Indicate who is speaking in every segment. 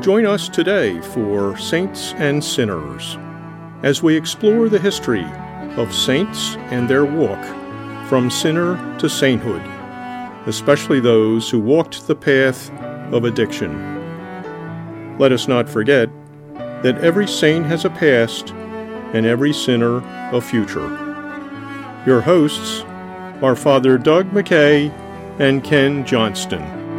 Speaker 1: Join us today for Saints and Sinners as we explore the history of saints and their walk from sinner to sainthood, especially those who walked the path of addiction. Let us not forget that every saint has a past and every sinner a future. Your hosts are Father Doug McKay and Ken Johnston.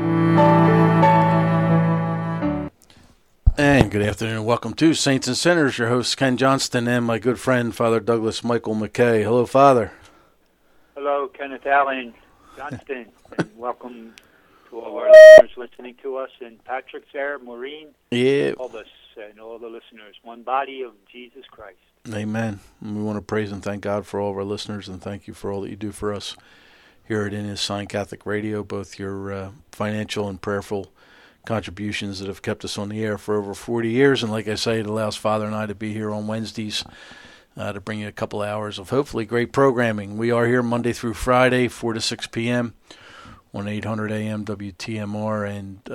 Speaker 2: And good afternoon and welcome to Saints and Sinners. Your host Ken Johnston and my good friend Father Douglas Michael McKay. Hello, Father.
Speaker 3: Hello, Kenneth Allen Johnston, and welcome to all our listeners listening to us. And Patrick's there, Maureen, all of us, and all the listeners. One body of Jesus Christ.
Speaker 2: Amen. And we want to praise and thank God for all of our listeners, and thank you for all that you do for us here at In His Sign Catholic Radio, both your financial and prayerful contributions that have kept us on the air for over 40 years. And like I say, it allows Father and I to be here on Wednesdays to bring you a couple hours of hopefully great programming. We are here Monday through Friday, 4 to 6 p.m. on 800 AM WTMR,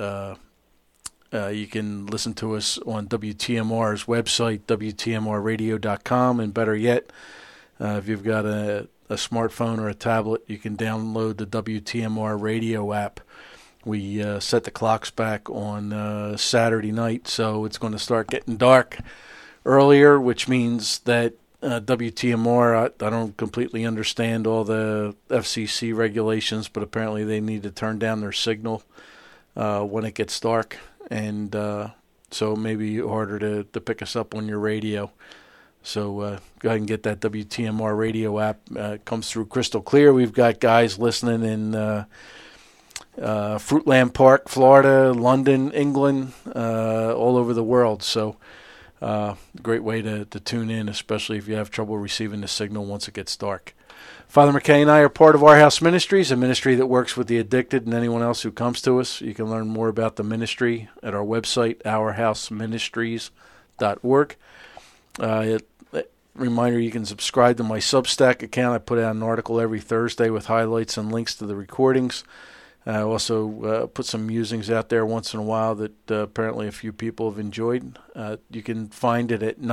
Speaker 2: and you can listen to us on WTMR's website, WTMRradio.com, and better yet, if you've got a smartphone or a tablet, you can download the WTMR radio app. We set the clocks back on Saturday night, so it's going to start getting dark earlier, which means that WTMR, I don't completely understand all the FCC regulations, but apparently they need to turn down their signal when it gets dark, and so it may be harder to pick us up on your radio. So go ahead and get that WTMR radio app. It comes through crystal clear. We've got guys listening in Fruitland Park, Florida, London, England, all over the world. So great way to tune in, especially if you have trouble receiving the signal once it gets dark. Father McKay and I are part of Our House Ministries, a ministry that works with the addicted and anyone else who comes to us. You can learn more about the ministry at our website, ourhouseministries.org. Reminder, you can subscribe to my Substack account. I put out an article every Thursday with highlights and links to the recordings. I also put some musings out there once in a while that apparently a few people have enjoyed. You can find it at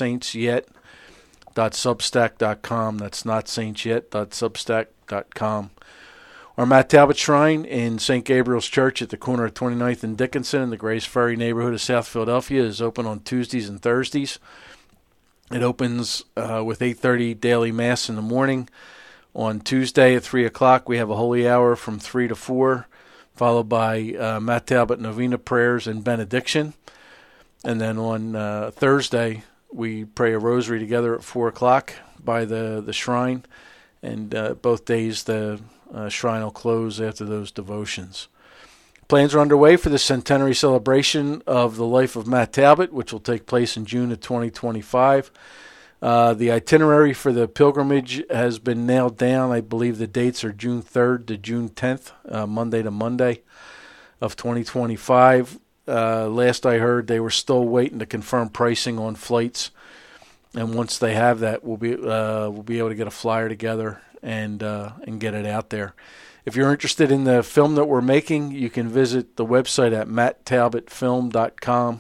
Speaker 2: notsaintsyet.substack.com. That's notsaintsyet.substack.com. Our Matt Talbot Shrine in St. Gabriel's Church at the corner of 29th and Dickinson in the Grays Ferry neighborhood of South Philadelphia is open on Tuesdays and Thursdays. It opens with 8:30 daily Mass in the morning. On Tuesday at 3 o'clock, we have a holy hour from 3 to 4, followed by Matt Talbot Novena prayers and benediction. And then on Thursday, we pray a rosary together at 4 o'clock by the shrine. And both days, the shrine will close after those devotions. Plans are underway for the centenary celebration of the life of Matt Talbot, which will take place in June of 2025. The itinerary for the pilgrimage has been nailed down. I believe the dates are June 3rd to June 10th, Monday to Monday of 2025. Last I heard, they were still waiting to confirm pricing on flights, and once they have that, we'll be able to get a flyer together and get it out there. If you're interested in the film that we're making, you can visit the website at matttalbotfilm.com.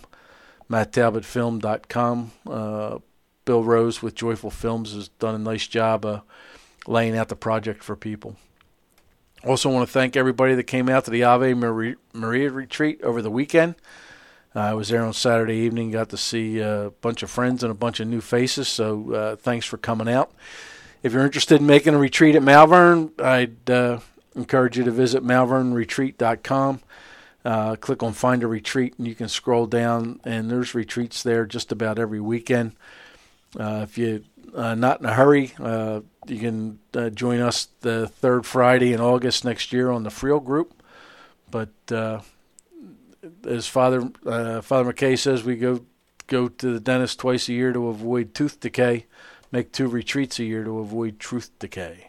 Speaker 2: matttalbotfilm.com. Bill Rose with Joyful Films has done a nice job of laying out the project for people. Also want to thank everybody that came out to the Ave Maria retreat over the weekend. I was there on Saturday evening, got to see a bunch of friends and a bunch of new faces, so thanks for coming out. If you're interested in making a retreat at Malvern, I'd encourage you to visit malvernretreat.com. Click on Find a Retreat, and you can scroll down, and there's retreats there just about every weekend. If you're not in a hurry, you can join us the third Friday in August next year on the Friel group. But as Father McKay says, we go to the dentist twice a year to avoid tooth decay, make 2 retreats a year to avoid truth decay.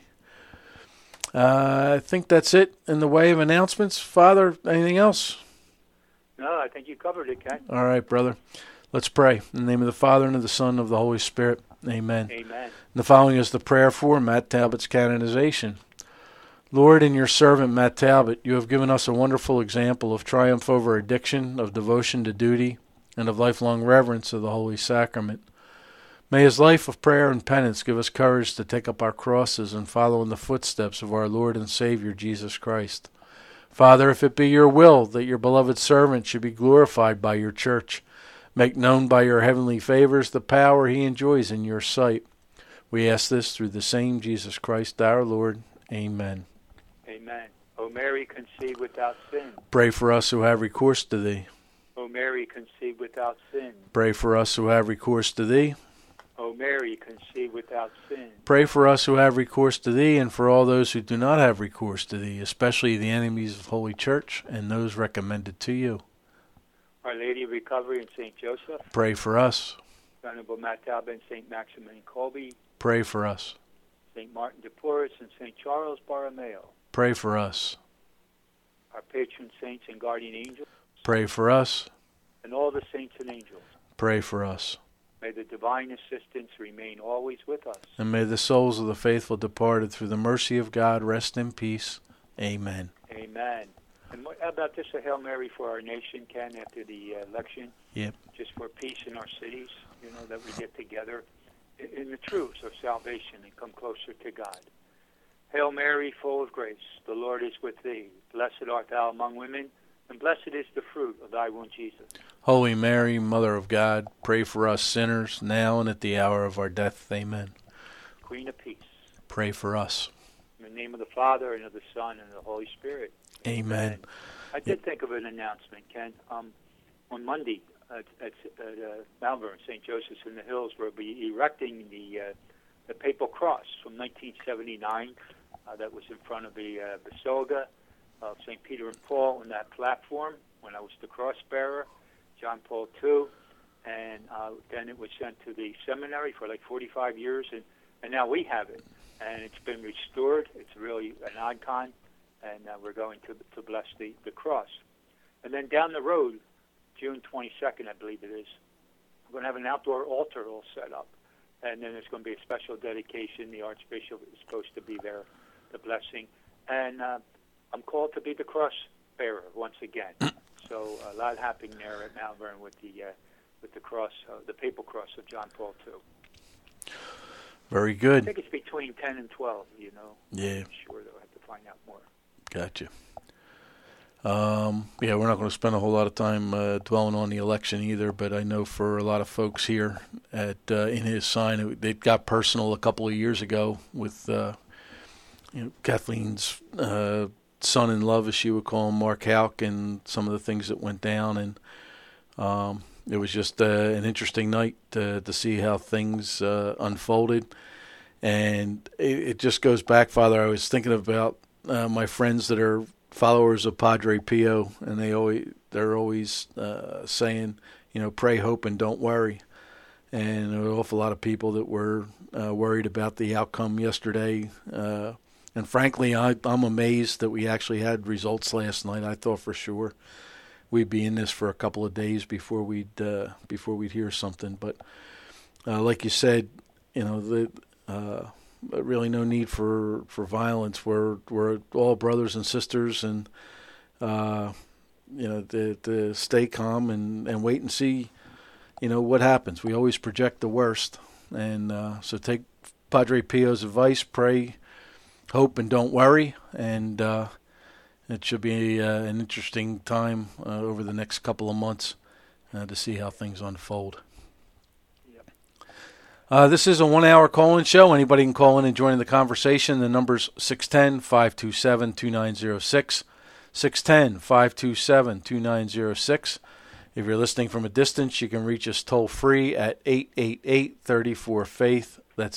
Speaker 2: I think that's it in the way of announcements. Father, anything else?
Speaker 3: No, I think you covered it, Ken.
Speaker 2: All right, brother. Let's pray. In the name of the Father, and of the Son, and of the Holy Spirit. Amen.
Speaker 3: Amen.
Speaker 2: And the following is the prayer for Matt Talbot's canonization. Lord, in your servant Matt Talbot, you have given us a wonderful example of triumph over addiction, of devotion to duty, and of lifelong reverence of the Holy Sacrament. May his life of prayer and penance give us courage to take up our crosses and follow in the footsteps of our Lord and Savior, Jesus Christ. Father, if it be your will that your beloved servant should be glorified by your church, make known by your heavenly favors the power he enjoys in your sight. We ask this through the same Jesus Christ our Lord. Amen.
Speaker 3: Amen. O Mary, conceived without sin.
Speaker 2: Pray for us who have recourse to thee.
Speaker 3: O Mary, conceived without sin.
Speaker 2: Pray for us who have recourse to thee.
Speaker 3: O Mary, conceived without sin.
Speaker 2: Pray for us who have recourse to thee, and for all those who do not have recourse to thee, especially the enemies of Holy Church and those recommended to you.
Speaker 3: Our Lady of Recovery and St. Joseph.
Speaker 2: Pray for us.
Speaker 3: Venerable Matt Talbot and St. Maximilian Kolbe.
Speaker 2: Pray for us.
Speaker 3: St. Martin de Porres and St. Charles Borromeo.
Speaker 2: Pray for us.
Speaker 3: Our patron saints and guardian angels.
Speaker 2: Pray for us.
Speaker 3: And all the saints and angels.
Speaker 2: Pray for us.
Speaker 3: May the divine assistance remain always with us.
Speaker 2: And may the souls of the faithful departed through the mercy of God rest in peace. Amen.
Speaker 3: Amen. And how about just a Hail Mary for our nation, Ken, after the election?
Speaker 2: Yep.
Speaker 3: Just for peace in our cities, that we get together in the truths of salvation and come closer to God. Hail Mary, full of grace, the Lord is with thee. Blessed art thou among women, and blessed is the fruit of thy womb, Jesus.
Speaker 2: Holy Mary, Mother of God, pray for us sinners, now and at the hour of our death. Amen.
Speaker 3: Queen of Peace,
Speaker 2: pray for us.
Speaker 3: In the name of the Father, and of the Son, and of the Holy Spirit.
Speaker 2: Amen.
Speaker 3: I did think of an announcement, Ken. On Monday at Malvern, St. Joseph's in the Hills, we'll be erecting the papal cross from 1979 that was in front of the Basilica of St. Peter and Paul on that platform when I was the cross bearer, John Paul II, and then it was sent to the seminary for like 45 years, and now we have it, and it's been restored. It's really an icon, and we're going to bless the cross. And then down the road, June 22nd, I believe it is, we're going to have an outdoor altar all set up, and then there's going to be a special dedication. The Archbishop is supposed to be there, the blessing, and I'm called to be the cross bearer once again. So a lot happening there at Malvern with the cross, the papal cross of John Paul II.
Speaker 2: Very good.
Speaker 3: I think it's between 10 and 12.
Speaker 2: Yeah.
Speaker 3: I'm sure they'll have to find out more.
Speaker 2: Gotcha. Yeah, we're not going to spend a whole lot of time dwelling on the election either, but I know for a lot of folks here at in his sign, it got personal a couple of years ago with Kathleen's son-in-law, as she would call him, Mark Houck, and some of the things that went down, and it was just an interesting night to see how things unfolded, and it just goes back, Father. I was thinking about my friends that are followers of Padre Pio, and they're always saying, pray, hope, and don't worry. And there were an awful lot of people that were worried about the outcome yesterday. And frankly, I'm amazed that we actually had results last night. I thought for sure we'd be in this for a couple of days before we'd hear something. But like you said, really no need for violence. We're all brothers and sisters, and to stay calm and wait and see, what happens. We always project the worst, and so take Padre Pio's advice: pray, hope, and don't worry. And it should be an interesting time over the next couple of months to see how things unfold. This is a 1-hour call-in show. Anybody can call in and join in the conversation. The number's 610-527-2906, 610-527-2906. If you're listening from a distance, you can reach us toll-free at 888-34-FAITH. That's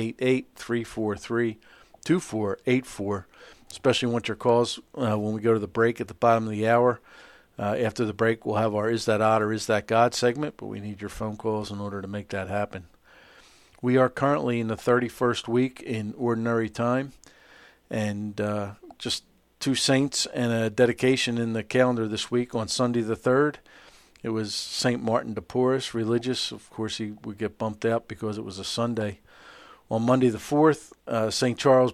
Speaker 2: 888-343-2484. Especially want your calls when we go to the break at the bottom of the hour. After the break, we'll have our Is That Odd or Is That God segment, but we need your phone calls in order to make that happen. We are currently in the 31st week in Ordinary Time, and just two saints and a dedication in the calendar this week. On Sunday the 3rd, it was St. Martin de Porres, religious. Of course, he would get bumped out because it was a Sunday. On Monday the 4th, St. Charles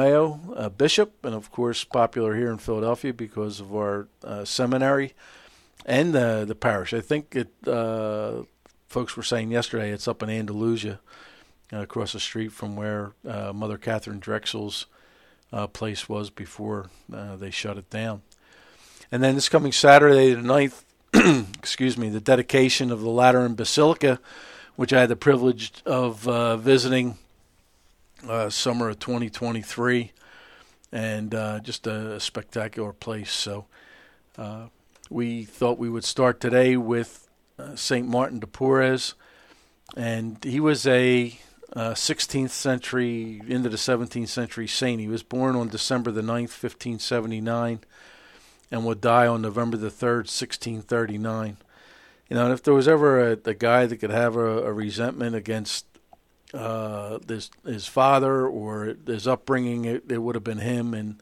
Speaker 2: Borromeo, bishop, and of course popular here in Philadelphia because of our seminary. and the parish. I think folks were saying yesterday it's up in Andalusia, across the street from where Mother Catherine Drexel's place was before they shut it down. And then this coming Saturday the 9th, the dedication of the Lateran Basilica, which I had the privilege of visiting summer of 2023, and just a spectacular place. So we thought we would start today with St. Martin de Porres, and he was a 16th century into the 17th century saint. He was born on December the 9th, 1579, and would die on November the 3rd, 1639. You know, and if there was ever a guy that could have a resentment against his father or his upbringing, it would have been him. And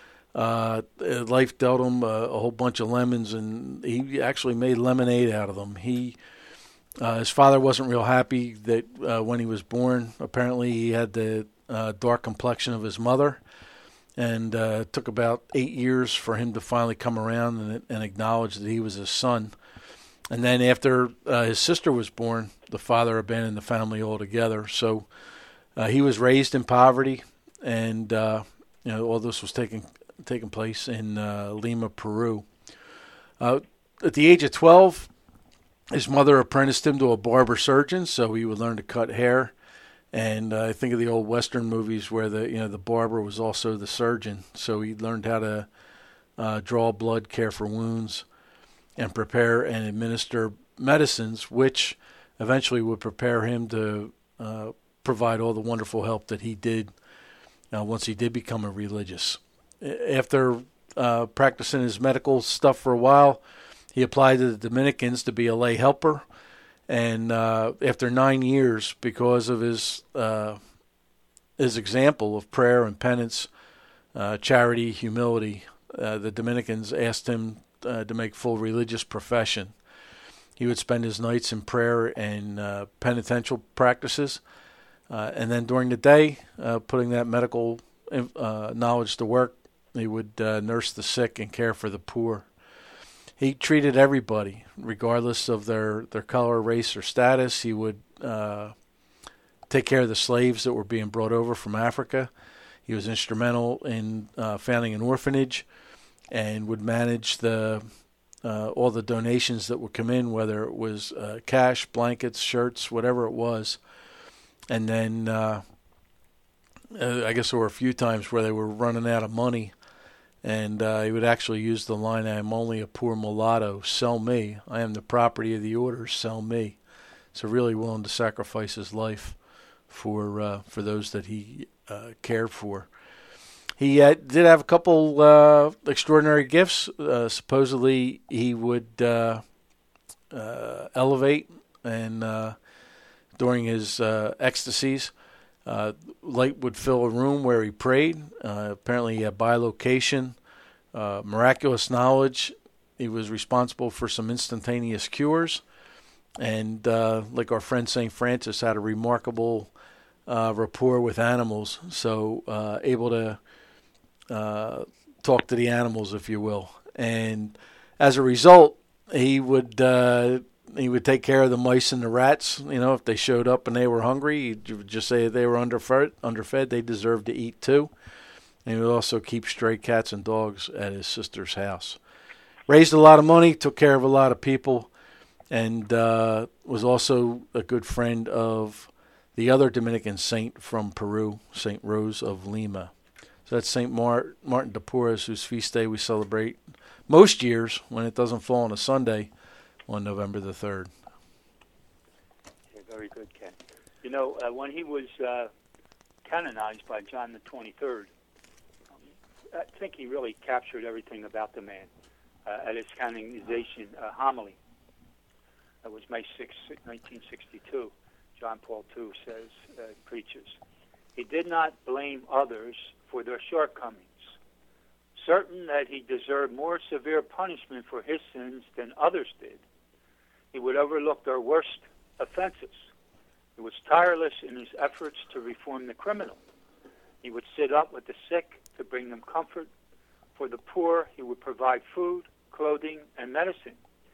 Speaker 2: life dealt him a whole bunch of lemons, and he actually made lemonade out of them. His father wasn't real happy that when he was born. Apparently, he had the dark complexion of his mother, and it took about 8 years for him to finally come around and acknowledge that he was his son. And then after his sister was born, the father abandoned the family altogether. So he was raised in poverty, and all this was taking place in Lima, Peru. At the age of 12, his mother apprenticed him to a barber surgeon, so he would learn to cut hair. And I think of the old Western movies where the barber was also the surgeon, so he learned how to draw blood, care for wounds, and prepare and administer medicines, which eventually would prepare him to provide all the wonderful help that he did once he did become a religious. After practicing his medical stuff for a while, he applied to the Dominicans to be a lay helper. And after 9 years, because of his example of prayer and penance, charity, humility, the Dominicans asked him to make full religious profession. He would spend his nights in prayer and penitential practices, and then during the day, putting that medical knowledge to work, he would nurse the sick and care for the poor. He treated everybody, regardless of their color, race, or status. He would take care of the slaves that were being brought over from Africa. He was instrumental in founding an orphanage and would manage all the donations that would come in, whether it was cash, blankets, shirts, whatever it was. And then I guess there were a few times where they were running out of money, and he would actually use the line, "I am only a poor mulatto, sell me. I am the property of the orders, sell me." So really willing to sacrifice his life for those that he cared for. He did have a couple extraordinary gifts. Supposedly he would elevate, and during his ecstasies, light would fill a room where he prayed. Apparently he had bilocation, miraculous knowledge. He was responsible for some instantaneous cures. And like our friend St. Francis, had a remarkable rapport with animals, so able to talk to the animals, if you will. And as a result, he would take care of the mice and the rats. You know, if they showed up and they were hungry, he would just say if they were underfed, they deserved to eat too. And he would also keep stray cats and dogs at his sister's house. Raised a lot of money, took care of a lot of people, and was also a good friend of the other Dominican saint from Peru, St. Rose of Lima. So that's St. Martin de Porres, whose feast day we celebrate most years, when it doesn't fall on a Sunday, on November the 3rd.
Speaker 3: Okay, very good, Ken. You know, when he was canonized by John the 23rd, I think he really captured everything about the man at his canonization homily. That was May 6, 1962. John Paul II preaches, "He did not blame others for their shortcomings, certain that he deserved more severe punishment for his sins than others did. He would overlook their worst offenses. He was tireless in his efforts to reform the criminal. He would sit up with the sick to bring them comfort. For the poor, he would provide food, clothing, and medicine.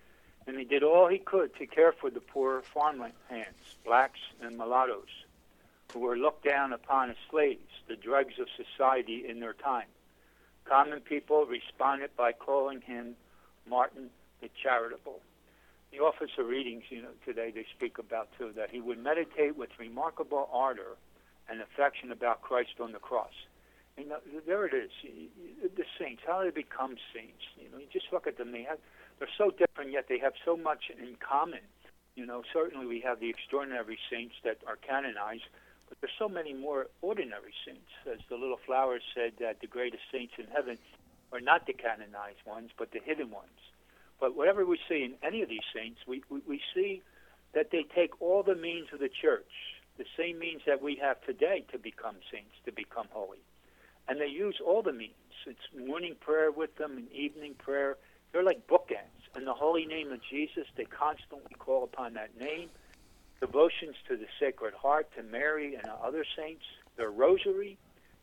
Speaker 3: and he did all he could to care for the poor farmland hands, blacks and mulattoes, who were looked down upon as slaves, the dregs of society in their time. Common people responded by calling him Martin the Charitable. The office of readings, today they speak about, too, that he would meditate with remarkable ardor and affection about Christ on the cross. There it is. The saints, how do they become saints? You just look at them. They're so different, yet they have so much in common. Certainly we have the extraordinary saints that are canonized, but there's so many more ordinary saints. As the little flower said, that the greatest saints in heaven are not the canonized ones, but the hidden ones. But whatever we see in any of these saints, we see that they take all the means of the church, the same means that we have today to become saints, to become holy. And they use all the means. It's morning prayer with them and evening prayer. They're like bookends. In the holy name of Jesus, they constantly call upon that name. Devotions to the Sacred Heart, to Mary and other saints. Their rosary.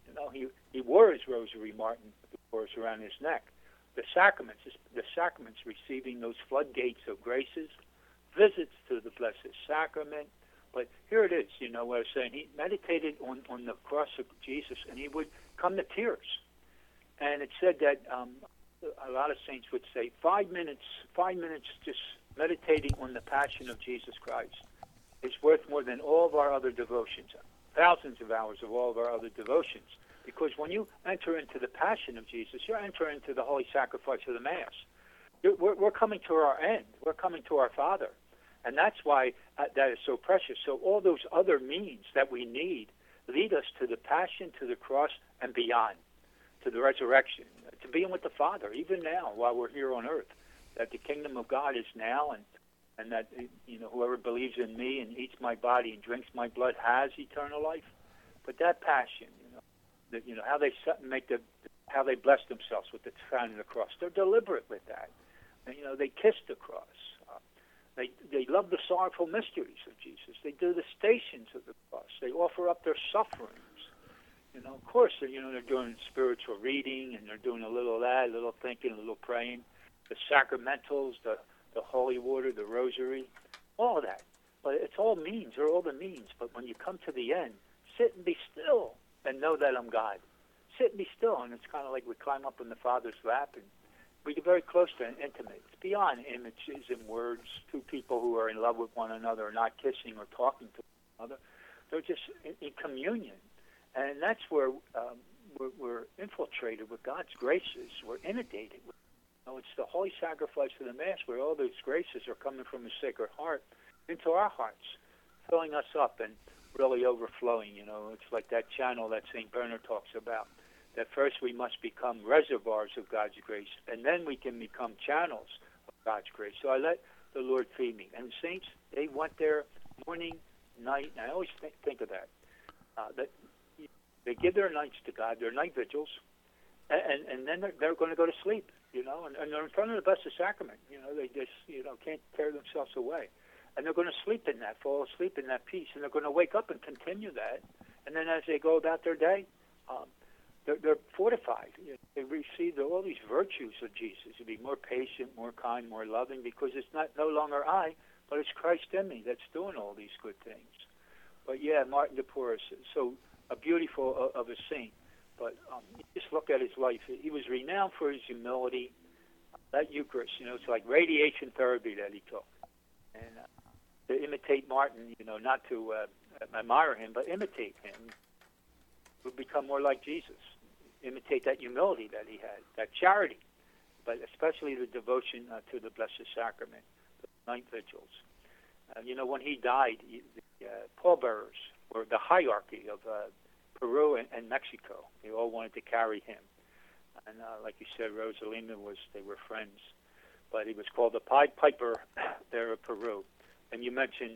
Speaker 3: He wore his rosary, Martin, of course, around his neck. The sacraments, receiving those floodgates of graces, visits to the Blessed Sacrament. But here it is, what I was saying. He meditated on the cross of Jesus, and he would come to tears. And it said that a lot of saints would say 5 minutes just meditating on the passion of Jesus Christ is worth more than all of our other devotions, thousands of hours of all of our other devotions. Because when you enter into the passion of Jesus, you're entering into the holy sacrifice of the Mass. We're coming to our end. We're coming to our Father. And that's why that is so precious. So all those other means that we need lead us to the passion, to the cross, and beyond, to the resurrection, to being with the Father, even now while we're here on earth, that the kingdom of God is now, and that whoever believes in me and eats my body and drinks my blood has eternal life. But that passion, how they how they bless themselves with the sign of the cross. They're deliberate with that. And, they kiss the cross. They love the sorrowful mysteries of Jesus. They do the stations of the cross. They offer up their sufferings. Of course, they're doing spiritual reading, and they're doing a little of that, a little thinking, a little praying. The sacramentals, the holy water, the rosary, all of that. But it's all means. They're all the means. But when you come to the end, sit and be still and know that I'm God. Sit and be still, and it's kind of like we climb up in the Father's lap, and we get very close to and intimate. It's beyond images and words. Two people who are in love with one another are not kissing or talking to one another. They're just in communion. And that's where we're infiltrated with God's graces. We're inundated with it's the holy sacrifice of the Mass where all those graces are coming from His Sacred Heart into our hearts, filling us up and really overflowing. It's like that channel that St. Bernard talks about, that first we must become reservoirs of God's grace, and then we can become channels of God's grace. So I let the Lord feed me. And the saints, they went there morning, night, and I always think of that. That they give their nights to God, their night vigils, and then they're going to go to sleep, and they're in front of the Blessed Sacrament. They just, can't tear themselves away. And they're going to sleep in that, fall asleep in that peace, and they're going to wake up and continue that. And then as they go about their day, they're fortified. They receive all these virtues of Jesus, to be more patient, more kind, more loving, because it's no longer I, but it's Christ in me that's doing all these good things. But yeah, Martin de Porres, so a beautiful of a saint. But just look at his life. He was renowned for his humility. That Eucharist, it's like radiation therapy that he took. And to imitate Martin, not to admire him, but imitate him, would become more like Jesus. Imitate that humility that he had, that charity, but especially the devotion to the Blessed Sacrament, the night vigils. When he died, the pallbearers were the hierarchy of Peru and Mexico. They all wanted to carry him. And like you said, Rosalina they were friends. But he was called the Pied Piper there of Peru. And you mentioned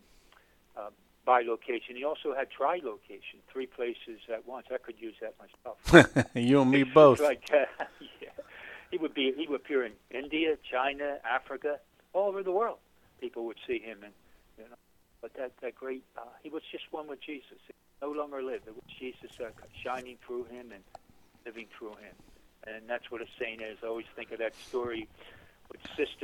Speaker 3: bilocation. He also had trilocation, 3 places at once. I could use that myself.
Speaker 2: You and me both.
Speaker 3: Yeah. He would appear in India, China, Africa, all over the world. People would see him, and but that great. He was just one with Jesus. He no longer lived. It was Jesus shining through him and living through him, and that's what a saint is. I always think of that story with Sister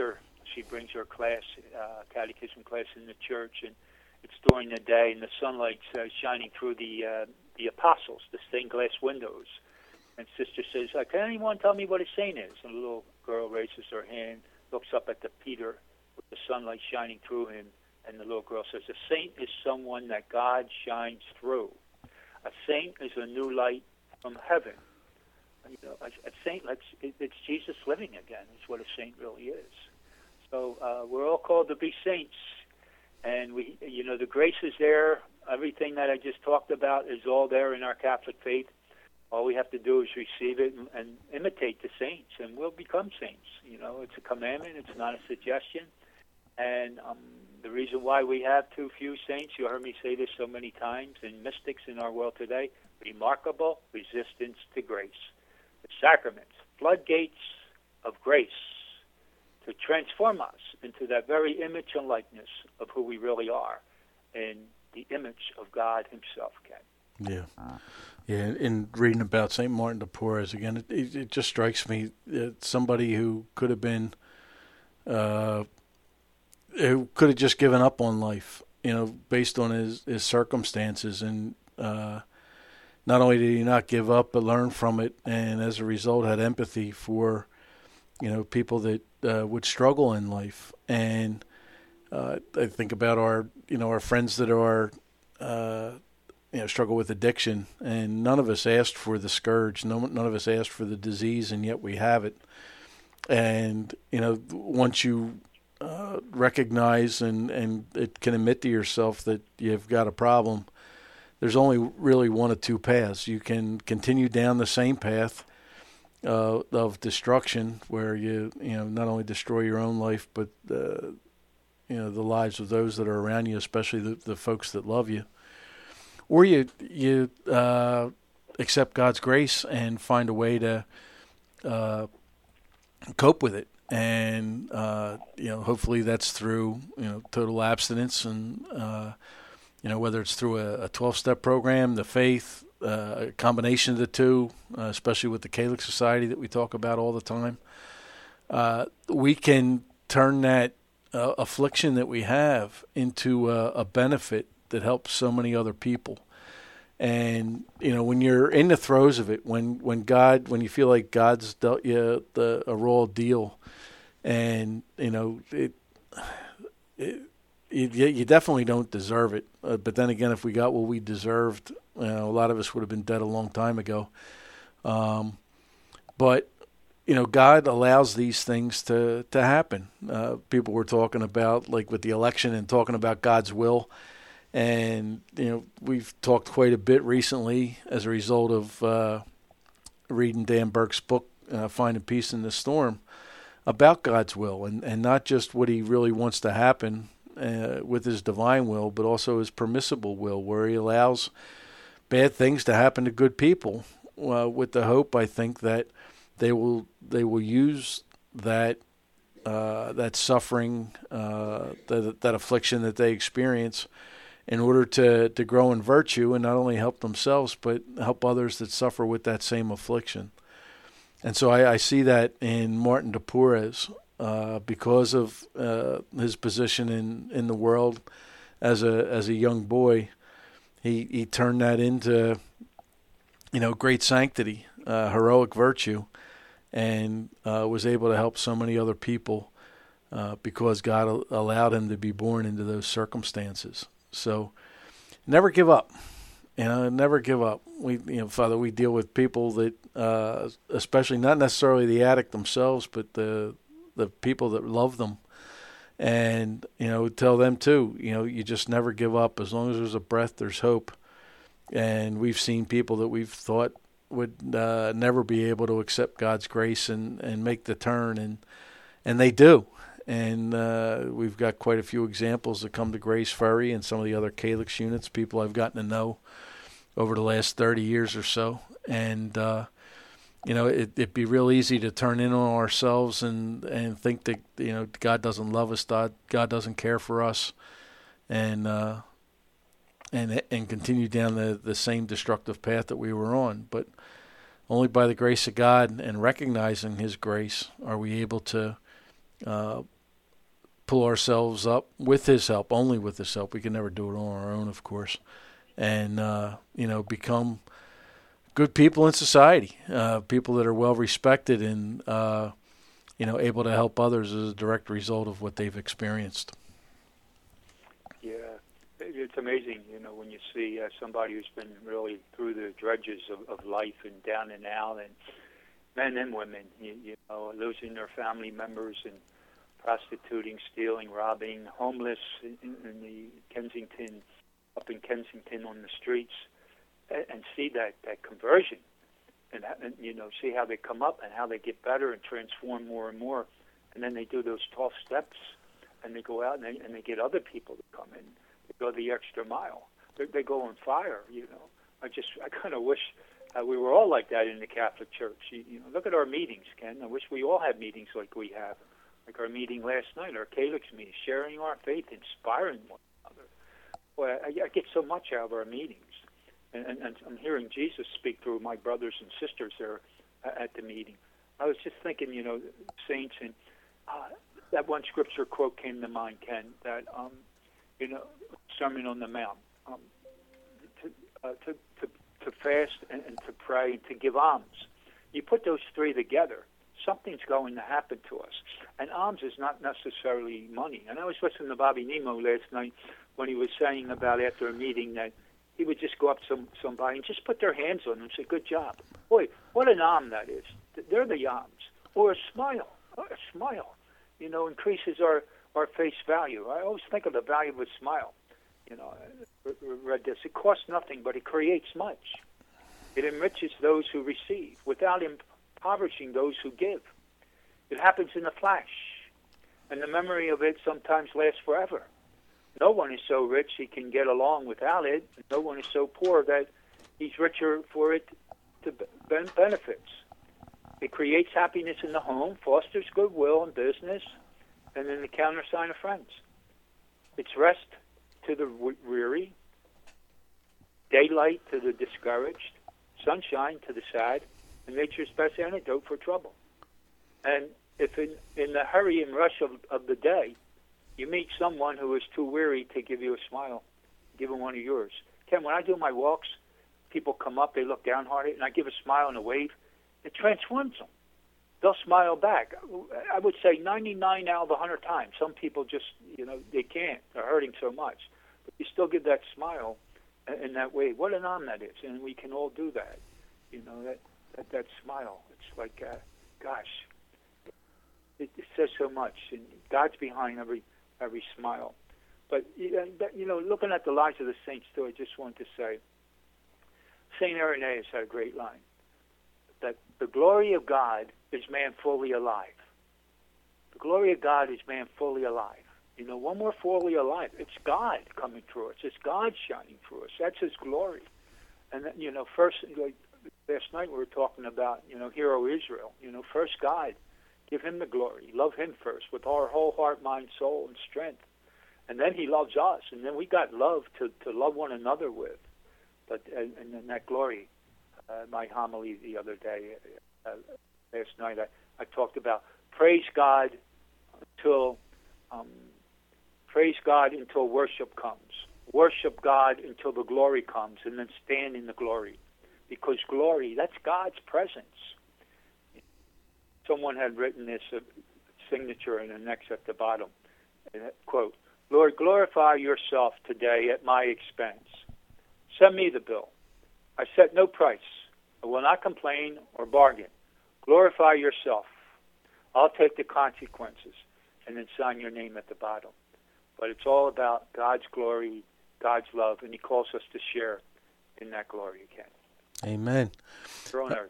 Speaker 3: she brings her class, catechism class in the church, and it's during the day, and the sunlight's shining through the apostles, the stained glass windows. And Sister says, can anyone tell me what a saint is? And the little girl raises her hand, looks up at the Peter with the sunlight shining through him, and the little girl says, a saint is someone that God shines through. A saint is a new light from heaven. You know, a saint, it's Jesus living again. Is what a saint really is. So we're all called to be saints, and the grace is there. Everything that I just talked about is all there in our Catholic faith. All we have to do is receive it and imitate the saints, and we'll become saints. You know, it's a commandment. It's not a suggestion. And the reason why we have too few saints, you heard me say this so many times, and mystics in our world today, remarkable resistance to grace. The sacraments, floodgates of grace to transform us into that very image and likeness of who we really are, in the image of God himself, Ken.
Speaker 2: Yeah. Yeah, in reading about St. Martin de Porres, again, it just strikes me that somebody who could have been, who could have just given up on life, based on his circumstances. And not only did he not give up, but learn from it, and as a result had empathy for, people that would struggle in life. And I think about our friends that are, struggle with addiction, and none of us asked for the scourge. None of us asked for the disease, and yet we have it. And, once you recognize and it can admit to yourself that you've got a problem, there's only really one of two paths. You can continue down the same path of destruction, where you not only destroy your own life, but the lives of those that are around you, especially the folks that love you. Or you accept God's grace and find a way to cope with it, and hopefully that's through total abstinence, and whether it's through a 12-step program, the faith, a combination of the two, especially with the Catholic Society that we talk about all the time. We can turn that affliction that we have into a benefit that helps so many other people. And when you're in the throes of it, when you feel like God's dealt you a raw deal, and you definitely don't deserve it. But then again, if we got what we deserved, a lot of us would have been dead a long time ago. But God allows these things to happen. People were talking about, like with the election, and talking about God's will. And, we've talked quite a bit recently as a result of reading Dan Burke's book, Finding Peace in the Storm, about God's will, and not just what he really wants to happen with his divine will, but also his permissible will, where he allows bad things to happen to good people, with the hope, I think, that they will use that suffering, that affliction that they experience, in order to grow in virtue, and not only help themselves, but help others that suffer with that same affliction. And so I see that in Martin de Porres, because of his position in the world as a young boy. He turned that into great sanctity, heroic virtue, and was able to help so many other people because God allowed him to be born into those circumstances. So never give up. Never give up. Father, we deal with people that, especially not necessarily the addict themselves, but the people that love them, and tell them too. You just never give up. As long as there's a breath, there's hope. And we've seen people that we've thought would never be able to accept God's grace and make the turn, and they do. And we've got quite a few examples that come to Grace Ferry and some of the other Calyx units, people I've gotten to know over the last 30 years or so. And, it'd be real easy to turn in on ourselves and think that, God doesn't love us, God doesn't care for us, and continue down the same destructive path that we were on. But only by the grace of God and recognizing his grace are we able to pull ourselves up with his help, only with his help. We can never do it on our own, of course, and, become good people in society, people that are well respected and, able to help others as a direct result of what they've experienced.
Speaker 3: Yeah, it's amazing, when you see somebody who's been really through the dredges of life and down and out, and men and women, losing their family members and prostituting, stealing, robbing, homeless in the Kensington, up in Kensington on the streets, and see that conversion, and see how they come up and how they get better and transform more and more, and then they do those 12 steps, and they go out and they get other people to come in. They go the extra mile. They go on fire. I kind of wish we were all like that in the Catholic Church. Look at our meetings, Ken. I wish we all had meetings like we have, like our meeting last night, our Calyx meeting, sharing our faith, inspiring one another. Boy, I get so much out of our meetings. And I'm hearing Jesus speak through my brothers and sisters there at the meeting. I was just thinking, saints, and that one scripture quote came to mind, Ken, that, Sermon on the Mount, to fast and to pray and to give alms. You put those three together, something's going to happen to us. And alms is not necessarily money. And I was listening to Bobby Nemo last night when he was saying about after a meeting that he would just go up to somebody and just put their hands on them and say, good job. Boy, what an alm that is. They're the alms. Or a smile. A smile, increases our face value. I always think of the value of a smile. I read this. It costs nothing, but it creates much. It enriches those who receive without impoverishing those who give. It happens in a flash, and the memory of it sometimes lasts forever. No one is so rich he can get along without it. No one is so poor that he's richer for it to benefits. It creates happiness in the home, fosters goodwill in business, and in the countersign of friends. It's rest to the weary, daylight to the discouraged, sunshine to the sad, and nature's best antidote for trouble. And if in the hurry and rush of the day, you meet someone who is too weary to give you a smile, give them one of yours. Ken, when I do my walks, people come up, they look downhearted, and I give a smile and a wave. It transforms them. They'll smile back. I would say 99 out of 100 times. Some people just, they can't. They're hurting so much. But you still give that smile in that way. What an honor that is. And we can all do that. That smile. It's like, gosh, it says so much. And God's behind every smile. But, looking at the lives of the saints, too, I just want to say, St. Irenaeus had a great line, that the glory of God is man fully alive. The glory of God is man fully alive. When we're fully alive, it's God coming through us. It's God shining through us. That's His glory. And, first, like last night we were talking about, hero Israel. First God. Give Him the glory. Love Him first with our whole heart, mind, soul, and strength. And then He loves us. And then we got love to love one another with. But and then that glory, my homily the other day, last night, I talked about praise God until worship comes. Worship God until the glory comes, and then stand in the glory. Because glory, that's God's presence. Someone had written this signature in the next at the bottom. Quote, Lord, glorify yourself today at my expense. Send me the bill. I set no price. I will not complain or bargain. Glorify yourself. I'll take the consequences, and then sign your name at the bottom. But it's all about God's glory, God's love, and He calls us to share in that glory again.
Speaker 2: Amen.
Speaker 3: Here on earth.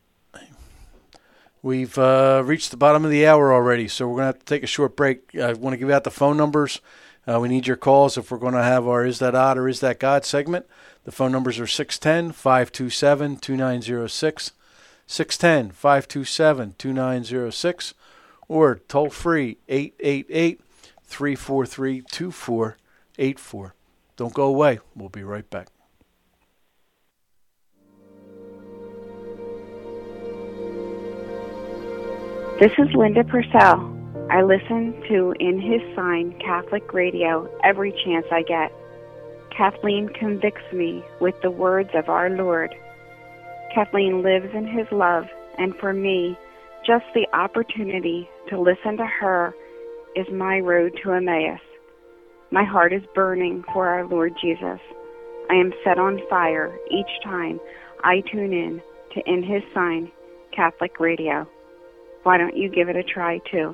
Speaker 2: We've reached the bottom of the hour already, so we're going to have to take a short break. I want to give out the phone numbers. We need your calls if we're going to have our Is That Odd or Is That God segment. The phone numbers are 610-527-2906, 610-527-2906, or toll-free 888-343-2484. Don't go away. We'll be right back.
Speaker 4: This is Linda Purcell. I listen to In His Sign Catholic Radio every chance I get. Kathleen convicts me with the words of our Lord. Kathleen lives in His love, and for me, just the opportunity to listen to her is my road to Emmaus. My heart is burning for our Lord Jesus. I am set on fire each time I tune in to In His Sign Catholic Radio. Why don't you give it a try too?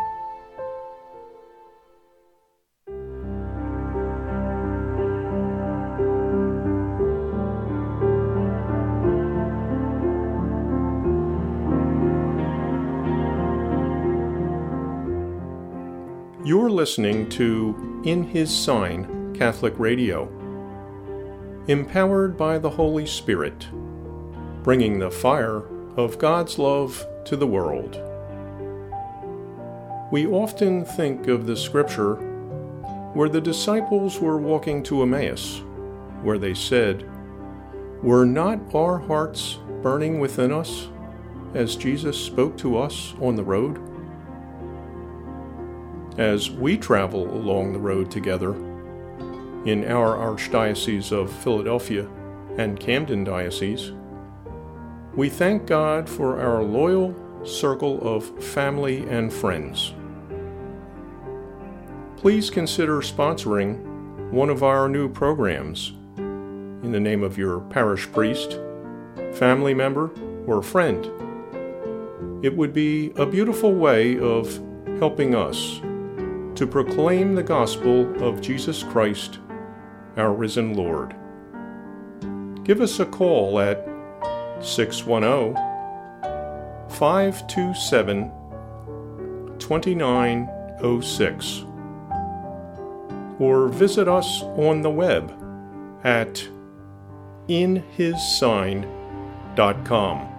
Speaker 1: You're listening to In His Sign Catholic Radio, empowered by the Holy Spirit, bringing the fire of God's love to the world. We often think of the scripture where the disciples were walking to Emmaus, where they said, "Were not our hearts burning within us as Jesus spoke to us on the road?" As we travel along the road together in our Archdiocese of Philadelphia and Camden Diocese, we thank God for our loyal circle of family and friends. Please consider sponsoring one of our new programs in the name of your parish priest, family member, or friend. It would be a beautiful way of helping us to proclaim the gospel of Jesus Christ, our risen Lord. Give us a call at 610-527-2906 or visit us on the web at inhissign.com.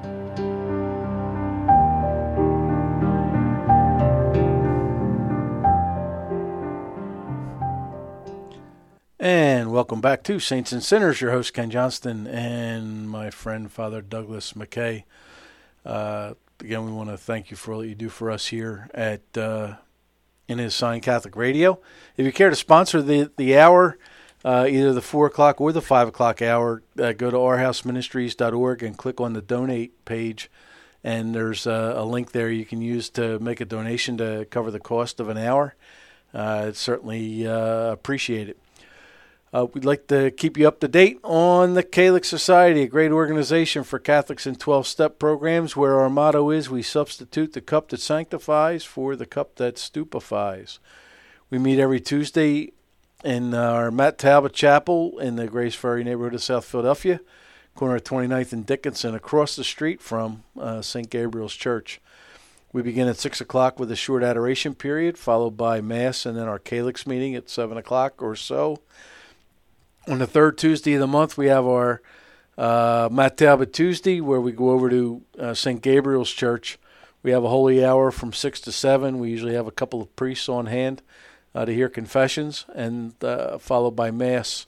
Speaker 2: And welcome back to Saints and Sinners. Your host, Ken Johnston, and my friend, Father Douglas McKay. Again, we want to thank you for all that you do for us here at In His Sign Catholic Radio. If you care to sponsor the hour, either the 4 o'clock or the 5 o'clock hour, go to ourhouseministries.org and click on the donate page. And there's a link there you can use to make a donation to cover the cost of an hour. It's certainly appreciated. We'd like to keep you up to date on the Catholic Society, a great organization for Catholics in 12-step programs, where our motto is, we substitute the cup that sanctifies for the cup that stupefies. We meet every Tuesday in our Matt Talbot Chapel in the Grace Ferry neighborhood of South Philadelphia, corner of 29th and Dickinson, across the street from St. Gabriel's Church. We begin at 6 o'clock with a short adoration period, followed by Mass and then our Calyx meeting at 7 o'clock or so. On the third Tuesday of the month, we have our Matt Talbot Tuesday, where we go over to St. Gabriel's Church. We have a holy hour from 6 to 7. We usually have a couple of priests on hand to hear confessions, and followed by Mass.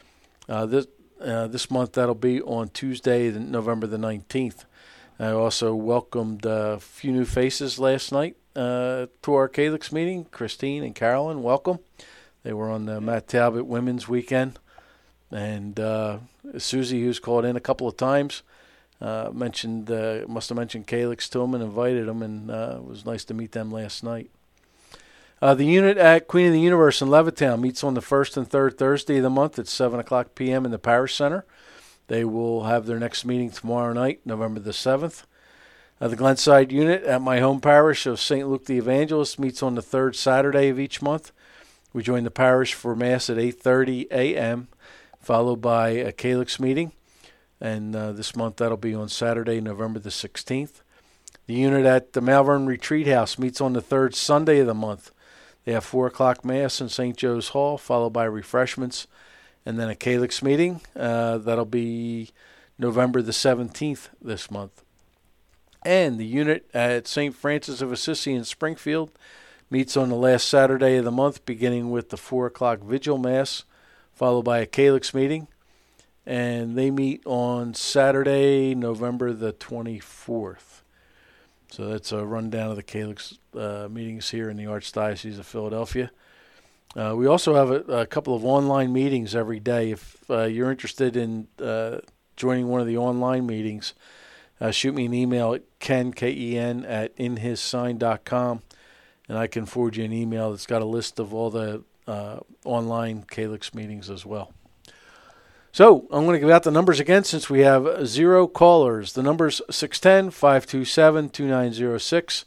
Speaker 2: This month, that'll be on Tuesday, November the 19th. I also welcomed a few new faces last night to our Calyx meeting. Christine and Carolyn, welcome. They were on the Matt Talbot Women's Weekend. And Susie, who's called in a couple of times, must have mentioned Calyx to him and invited him, and it was nice to meet them last night. The unit at Queen of the Universe in Levittown meets on the first and third Thursday of the month at 7 o'clock p.m. in the Parish Center. They will have their next meeting tomorrow night, November the 7th. The Glenside unit at my home parish of St. Luke the Evangelist meets on the third Saturday of each month. We join the parish for Mass at 8:30 a.m., followed by a Calyx meeting, and this month that'll be on Saturday, November the 16th. The unit at the Malvern Retreat House meets on the third Sunday of the month. They have 4 o'clock Mass in St. Joe's Hall, followed by refreshments, and then a Calyx meeting. That'll be November the 17th this month. And the unit at St. Francis of Assisi in Springfield meets on the last Saturday of the month, beginning with the 4 o'clock Vigil Mass, followed by a Calyx meeting, and they meet on Saturday, November the 24th. So that's a rundown of the Calyx meetings here in the Archdiocese of Philadelphia. We also have a couple of online meetings every day. If you're interested in joining one of the online meetings, shoot me an email at Ken, at inhissign.com, and I can forward you an email that's got a list of all the online Calyx meetings as well. So I'm going to give out the numbers again since we have 0 callers. The number's 610-527-2906,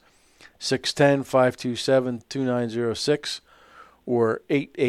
Speaker 2: 610-527-2906, or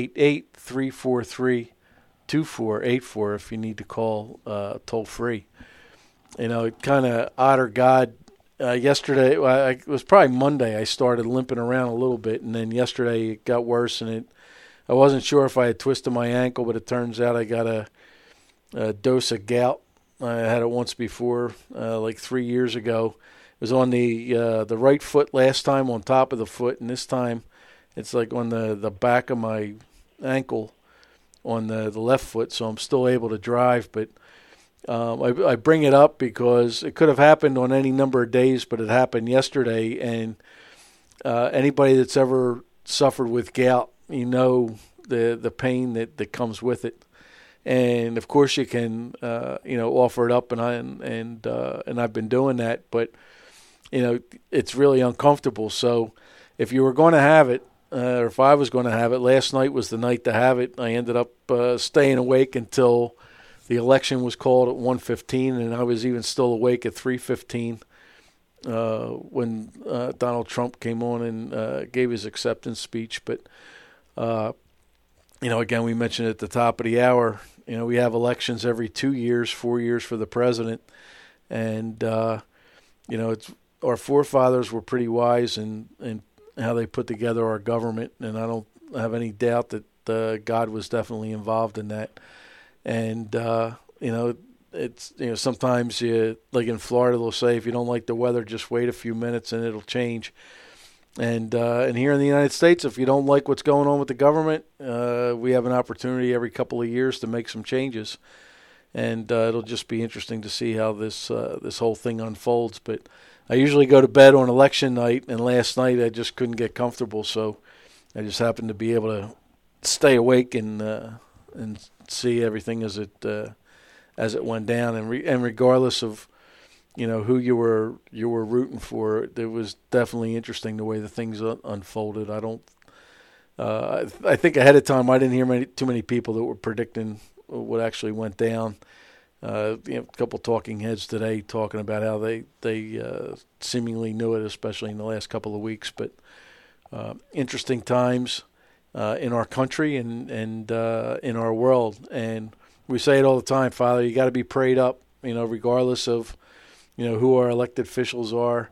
Speaker 2: 888-343-2484 if you need to call toll free. You know, kind of honor God. Yesterday, it was probably Monday, I started limping around a little bit, and then yesterday it got worse, and I wasn't sure if I had twisted my ankle, but it turns out I got a dose of gout. I had it once before, like 3 years ago. It was on the right foot last time, on top of the foot, and this time it's like on the back of my ankle on the left foot, so I'm still able to drive. But I bring it up because it could have happened on any number of days, but it happened yesterday. And anybody that's ever suffered with gout, you know the pain that comes with it. And of course, you can offer it up, and I've been doing that. But it's really uncomfortable. So if you were going to have it, or if I was going to have it, last night was the night to have it. I ended up staying awake until the election was called at 1:15, and I was even still awake at 3:15 when Donald Trump came on and gave his acceptance speech. But again, we mentioned at the top of the hour, we have elections every 2 years, 4 years for the president. And, it's our forefathers were pretty wise in how they put together our government. And I don't have any doubt that God was definitely involved in that. And, it's, sometimes like in Florida, they'll say, if you don't like the weather, just wait a few minutes and it'll change. And here in the United States, if you don't like what's going on with the government, we have an opportunity every couple of years to make some changes. And it'll just be interesting to see how this whole thing unfolds. But I usually go to bed on election night, and last night I just couldn't get comfortable, so I just happened to be able to stay awake and see everything as it went down. And regardless of who you were rooting for, it was definitely interesting the way the things unfolded. I think ahead of time I didn't hear too many people that were predicting what actually went down. A couple talking heads today talking about how they seemingly knew it, especially in the last couple of weeks. But interesting times in our country and in our world. And we say it all the time, Father, you got to be prayed up, regardless of who our elected officials are.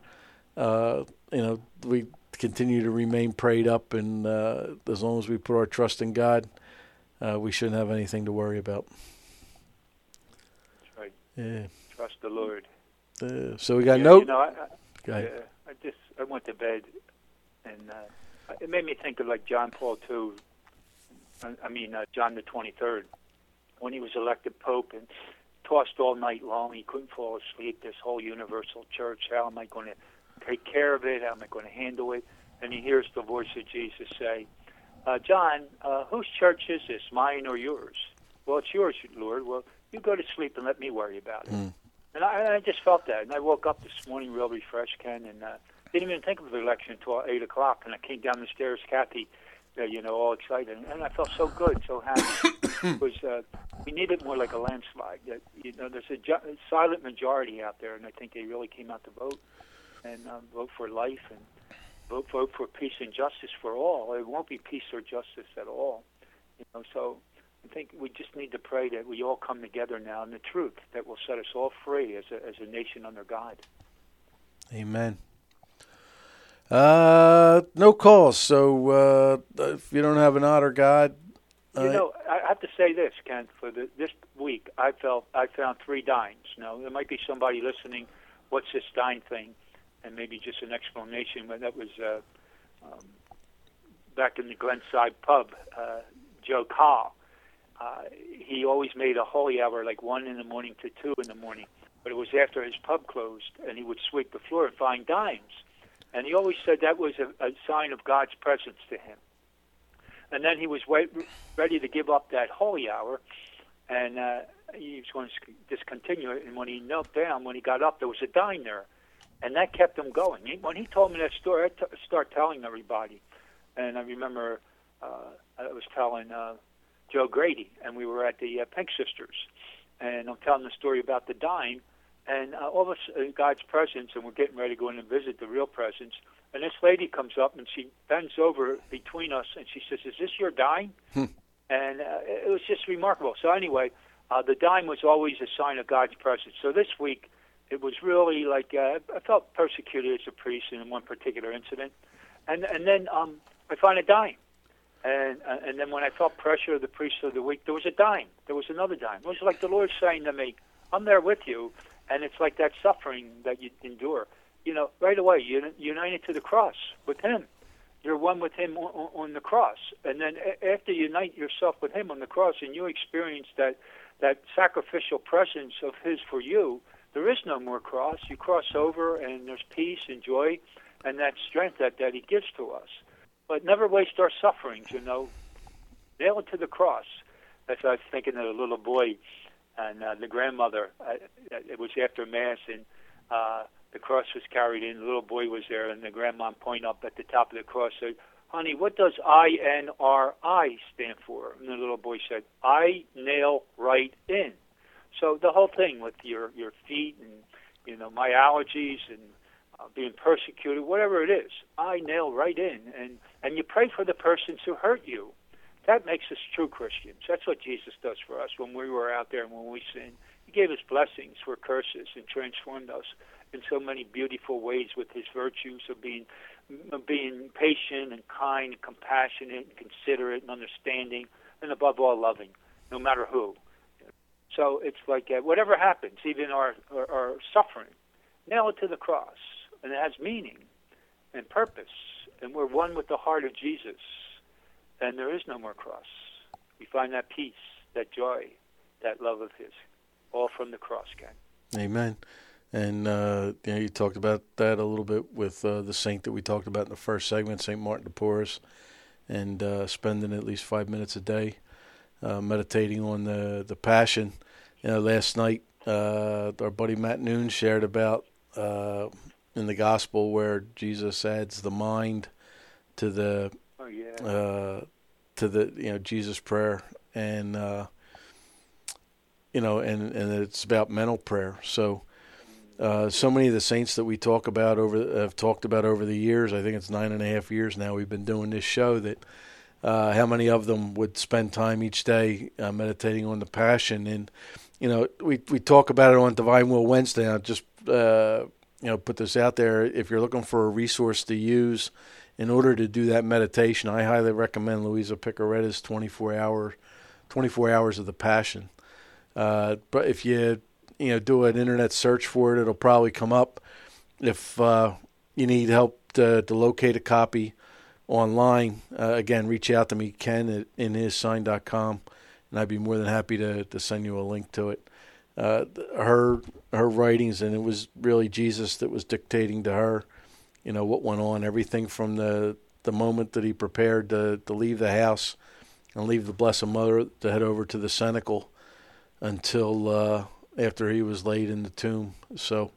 Speaker 2: We continue to remain prayed up, and as long as we put our trust in God, we shouldn't have anything to worry about.
Speaker 3: That's right.
Speaker 2: Yeah.
Speaker 3: Trust the Lord.
Speaker 2: So we got note.
Speaker 3: I went to bed, and it made me think of like John Paul II. John the 23rd, when he was elected Pope and tossed all night long. He couldn't fall asleep. This whole universal church, how am I going to take care of it? How am I going to handle it? And he hears the voice of Jesus say, John, whose church is this, mine or yours? Well, it's yours, Lord. Well, you go to sleep and let me worry about it. And I just felt that. And I woke up this morning real refreshed, Ken, and didn't even think of the election until 8 o'clock. And I came down the stairs, Kathy, all excited. And I felt so good, so happy. Because we need it more like a landslide. There's a silent majority out there, and I think they really came out to vote and vote for life and vote for peace and justice for all. It won't be peace or justice at all. So I think we just need to pray that we all come together now in the truth that will set us all free as a nation under God.
Speaker 2: Amen. No calls. So if you don't have an honor, God.
Speaker 3: I have to say this, Ken. For this week, I found 3 dimes. Now, there might be somebody listening. What's this dime thing? And maybe just an explanation. But that was back in the Glenside pub. Joe Carl. He always made a holy hour like 1 in the morning to 2 in the morning. but it was after his pub closed, and he would sweep the floor and find dimes. And he always said that was a sign of God's presence to him. And then he was ready to give up that holy hour, and he was going to discontinue it. And when he knelt down, when he got up, there was a dime there. And that kept him going. When he told me that story, I started telling everybody. And I remember I was telling Joe Grady, and we were at the Pink Sisters. And I'm telling the story about the dime. And all of us, God's presence, and we're getting ready to go in and visit the real presence. And this lady comes up, and she bends over between us, and she says, "Is this your dime?" And it was just remarkable. So anyway, the dime was always a sign of God's presence. So this week, it was really like I felt persecuted as a priest in one particular incident. And then I find a dime. And then when I felt pressure of the priest of the week, there was a dime. There was another dime. It was like the Lord saying to me, "I'm there with you." And it's like that suffering that you endure. You know, right away, you're united to the cross with Him. You're one with Him on the cross. And then after you unite yourself with Him on the cross and you experience that sacrificial presence of His for you, there is no more cross. You cross over, and there's peace and joy and that strength that He gives to us. But never waste our sufferings, you know. Nail it to the cross. As I was thinking of a little boy and the grandmother. It was after Mass, and the cross was carried in. The little boy was there, and the grandma pointed up at the top of the cross and said, "Honey, what does INRI stand for?" And the little boy said, "I nail right in." So the whole thing with your feet and, you know, my allergies and being persecuted, whatever it is, I nail right in. And you pray for the persons who hurt you. That makes us true Christians. That's what Jesus does for us when we were out there and when we sinned. He gave us blessings for curses and transformed us in so many beautiful ways with His virtues of being patient and kind and compassionate and considerate and understanding, and above all loving, no matter who. So it's like whatever happens, even our suffering, nail it to the cross. And it has meaning and purpose. And we're one with the heart of Jesus. And there is no more cross. We find that peace, that joy, that love of His, all from the cross, Ken.
Speaker 2: Amen. And you talked about that a little bit with the saint that we talked about in the first segment, St. Martin de Porres, and spending at least 5 minutes a day meditating on the Passion. You know, last night our buddy Matt Noon shared about in the Gospel where Jesus adds the mind to the Jesus prayer, and and it's about mental prayer. So so many of the saints that we have talked about over the years, I think it's 9.5 years now we've been doing this show, that how many of them would spend time each day meditating on the Passion. And we talk about it on Divine Will Wednesday. I'll just put this out there. If you're looking for a resource to use in order to do that meditation, I highly recommend Louisa Picaretta's 24 hours of the Passion. But if you do an internet search for it, it'll probably come up. If you need help to locate a copy online, again, reach out to me, Ken at inhissign.com, and I'd be more than happy to send you a link to it. Her writings, and it was really Jesus that was dictating to her, what went on, everything from the moment that he prepared to leave the house and leave the Blessed Mother to head over to the cenacle until after he was laid in the tomb. So,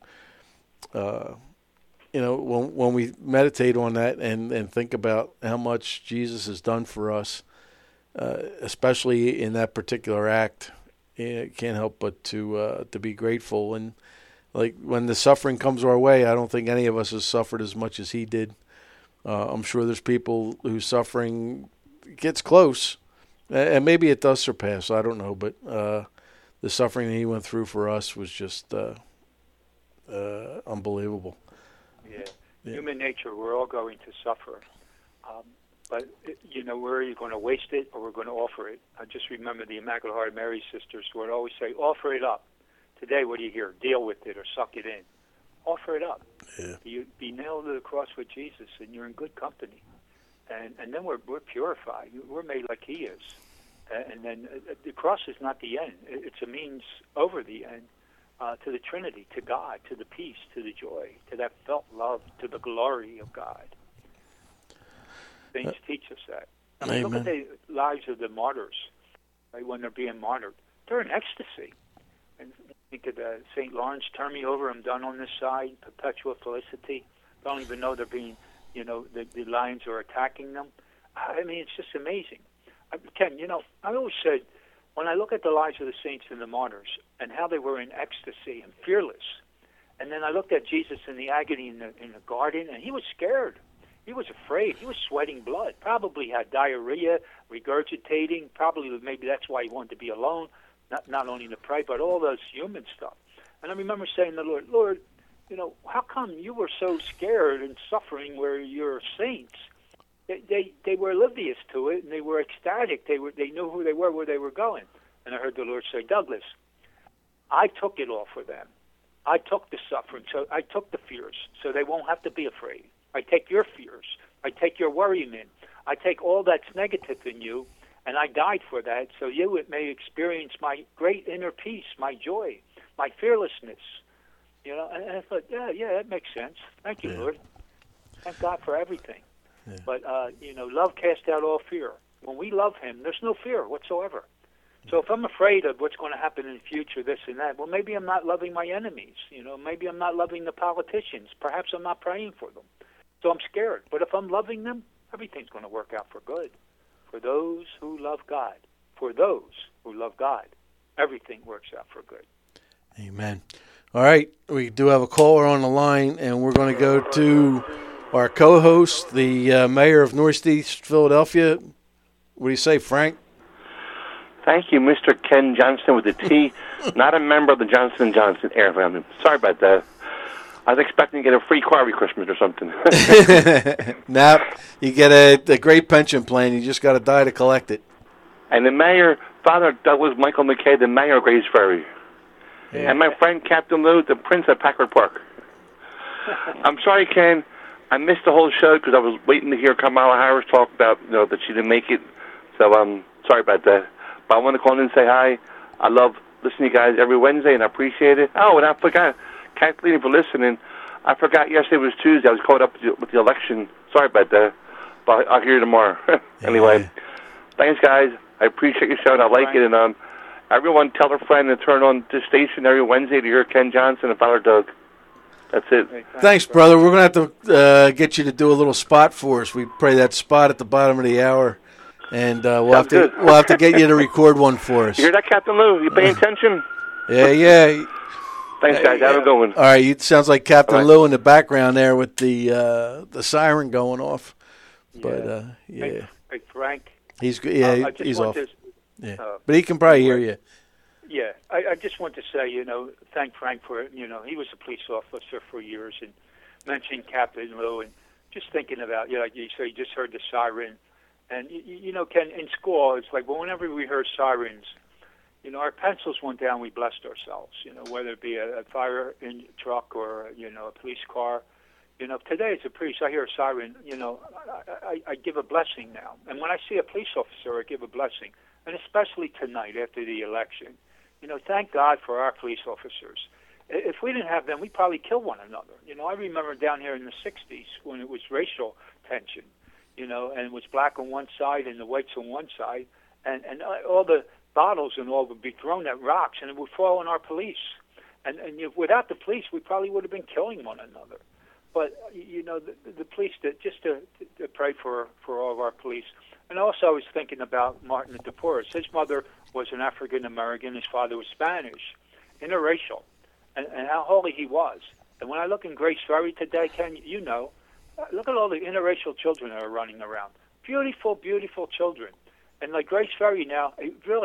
Speaker 2: when we meditate on that and think about how much Jesus has done for us, especially in that particular act, can't help but to be grateful. And like when the suffering comes our way, I don't think any of us has suffered as much as he did. I'm sure there's people whose suffering gets close, and maybe it does surpass. I don't know, but the suffering that he went through for us was just unbelievable.
Speaker 3: Yeah. Human nature, we're all going to suffer. But, we're either going to waste it or we're going to offer it. I just remember the Immaculate Heart of Mary sisters would always say, offer it up. Today, what do you hear? Deal with it or suck it in. Offer it up.
Speaker 2: Yeah.
Speaker 3: You be nailed to the cross with Jesus, and you're in good company. And then we're purified. We're made like He is. And then the cross is not the end. It's a means over the end. to the Trinity, to God, to the peace, to the joy, to that felt love, to the glory of God. Saints teach us that. I mean, look at the lives of the martyrs, right, when they're being martyred. They're in ecstasy. And think of St. Lawrence, turn me over, I'm done on this side, perpetual felicity. Don't even know they're being, the lions are attacking them. I mean, it's just amazing. Ken, I always said, when I look at the lives of the saints and the martyrs and how they were in ecstasy and fearless, and then I looked at Jesus in the agony in the garden, and he was scared. He was afraid. He was sweating blood. Probably had diarrhea, regurgitating. Probably maybe that's why he wanted to be alone, not only to pray, but all those human stuff. And I remember saying to the Lord, how come you were so scared and suffering where you're saints? They were oblivious to it, and they were ecstatic. They knew who they were, where they were going. And I heard the Lord say, Douglas, I took it all for them. I took the suffering, so I took the fears, so they won't have to be afraid. I take your fears. I take your worryment. I take all that's negative in you, and I died for that, so you may experience my great inner peace, my joy, my fearlessness. And I thought, yeah, that makes sense. Thank you, Lord. Thank God for everything. Yeah. But, love casts out all fear. When we love him, there's no fear whatsoever. So if I'm afraid of what's going to happen in the future, this and that, well, maybe I'm not loving my enemies. Maybe I'm not loving the politicians. Perhaps I'm not praying for them. So I'm scared. But if I'm loving them, everything's going to work out for good. For those who love God. For those who love God, everything works out for good.
Speaker 2: Amen. All right. We do have a caller on the line, and we're going to go to our co-host, the mayor of Northeast Philadelphia. What do you say, Frank?
Speaker 5: Thank you, Mr. Ken Johnston with the T, not a member of the Johnson & Johnson Air Family. Sorry about that. I was expecting to get a free car every Christmas or something.
Speaker 2: Now you get a great pension plan. You just got to die to collect it.
Speaker 5: And the mayor, Father Douglas Michael McKay, the mayor of Grays Ferry. Yeah. And my friend Captain Lou, the Prince of Packard Park. I'm sorry, Ken. I missed the whole show because I was waiting to hear Kamala Harris talk about that she didn't make it. So sorry about that. But I want to call in and say hi. I love listening to you guys every Wednesday, and I appreciate it. Oh, and I forgot, Kathleen, for listening. I forgot yesterday was Tuesday. I was caught up with the election. Sorry about that. But I'll hear you tomorrow. Anyway, thanks, guys. I appreciate your show, and I like it. And everyone tell a friend to turn on this station every Wednesday to hear Ken Johnson and Father Doug. That's it.
Speaker 2: Thanks, brother. We're going to have to get you to do a little spot for us. We pray that spot at the bottom of the hour, and we'll have to get you to record one for us.
Speaker 5: You hear that, Captain Lou? You paying attention?
Speaker 2: Yeah.
Speaker 5: Thanks, guys. Have a good one.
Speaker 2: All right. It sounds like Captain Lou in the background there with the siren going off. But
Speaker 3: Hey, Frank.
Speaker 2: He's good. Yeah, he's off. But he can probably hear you.
Speaker 3: Yeah, I just want to say, thank Frank for, he was a police officer for years, and mentioning Captain Lou, and just thinking about, like you say, you just heard the siren, and, Ken, in school, it's like, whenever we heard sirens, our pencils went down, we blessed ourselves, whether it be a fire truck or, a police car. Today as a priest, I hear a siren, I give a blessing now. And when I see a police officer, I give a blessing, and especially tonight after the election. Thank God for our police officers. If we didn't have them, we'd probably kill one another. I remember down here in the 60s when it was racial tension, and it was black on one side and the whites on one side, and all the bottles and all would be thrown at rocks, and it would fall on our police. And without the police, we probably would have been killing one another. But, the police, just to pray for all of our police. And also I was thinking about Martin de Porres. His mother was an African-American. His father was Spanish, interracial, and how holy he was. And when I look in Grace Ferry today, Ken, look at all the interracial children that are running around. Beautiful, beautiful children. And like Grace Ferry now,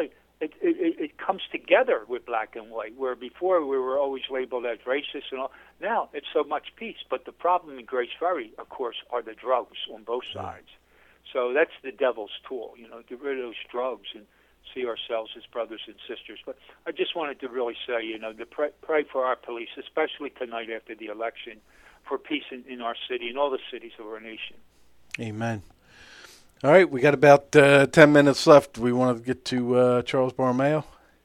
Speaker 3: it comes together with black and white, where before we were always labeled as racist and all. Now it's so much peace. But the problem in Grace Ferry, of course, are the drugs on both sides. So that's the devil's tool, get rid of those drugs and see ourselves as brothers and sisters. But I just wanted to really say, to pray for our police, especially tonight after the election, for peace in our city and all the cities of our nation.
Speaker 2: Amen. All right, we got about 10 minutes left. We want to get to Charles Borromeo.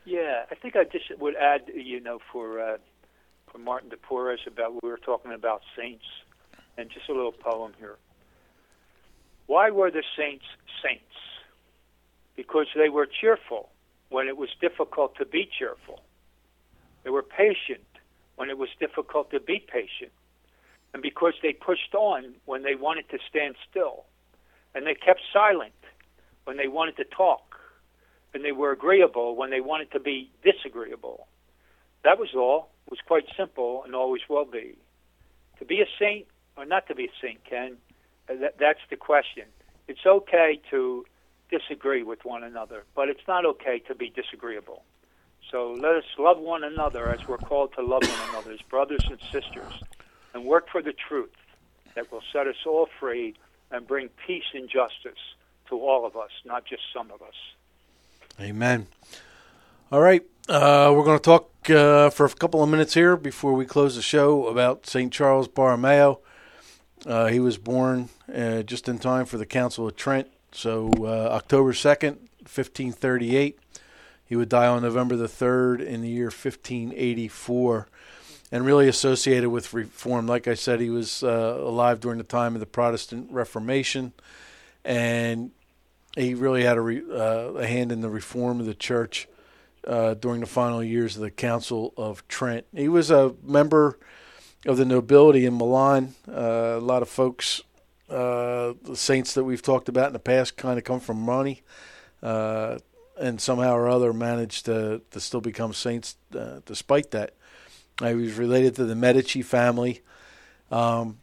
Speaker 3: Yeah, I think I just would add, for Martin de Porres we were talking about saints, and just a little poem here. Why were the saints saints? Because they were cheerful when it was difficult to be cheerful. They were patient when it was difficult to be patient. And because they pushed on when they wanted to stand still. And they kept silent when they wanted to talk. And they were agreeable when they wanted to be disagreeable. That was all. It was quite simple and always will be. To be a saint or not to be a saint, Ken, that's the question. It's okay to disagree with one another, but it's not okay to be disagreeable. So let us love one another as we're called to love one another as brothers and sisters, and work for the truth that will set us all free and bring peace and justice to all of us, not just some of us.
Speaker 2: Amen. All right, we're going to talk for a couple of minutes here before we close the show about St. Charles Borromeo. He was born just in time for the Council of Trent, so October 2nd, 1538. He would die on November the 3rd in the year 1584, and really associated with Reform. Like I said, he was alive during the time of the Protestant Reformation, and he really had a hand in the reform of the church during the final years of the Council of Trent. He was a member of the nobility in Milan. A lot of folks, the saints that we've talked about in the past, kind of come from money, and somehow or other managed to still become saints despite that. He was related to the Medici family, but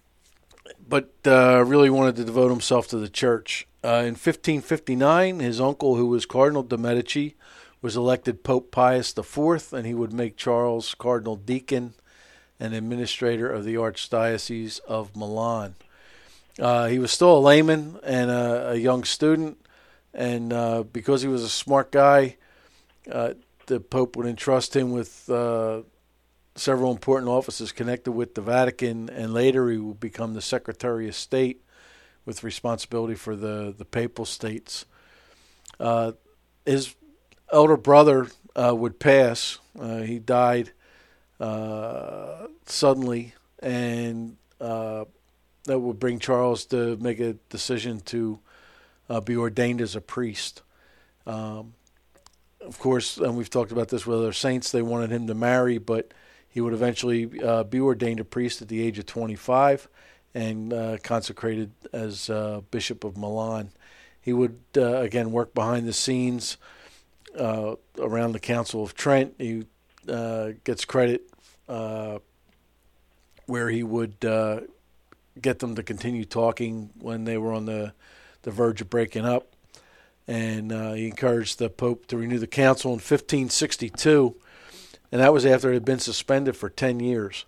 Speaker 2: really wanted to devote himself to the church. In 1559, his uncle, who was Cardinal de' Medici, was elected Pope Pius IV, and he would make Charles Cardinal Deacon and administrator of the Archdiocese of Milan. He was still a layman and a young student, and because he was a smart guy, the Pope would entrust him with several important offices connected with the Vatican, and later he would become the Secretary of State with responsibility for the Papal States. His elder brother would pass. He died suddenly, and that would bring Charles to make a decision to be ordained as a priest. Of course, and we've talked about this with other saints, they wanted him to marry, but he would eventually be ordained a priest at the age of 25 and consecrated as Bishop of Milan. He would, again, work behind the scenes around the Council of Trent. He gets credit where he would get them to continue talking when they were on the verge of breaking up. And he encouraged the Pope to renew the council in 1562, and that was after it had been suspended for 10 years.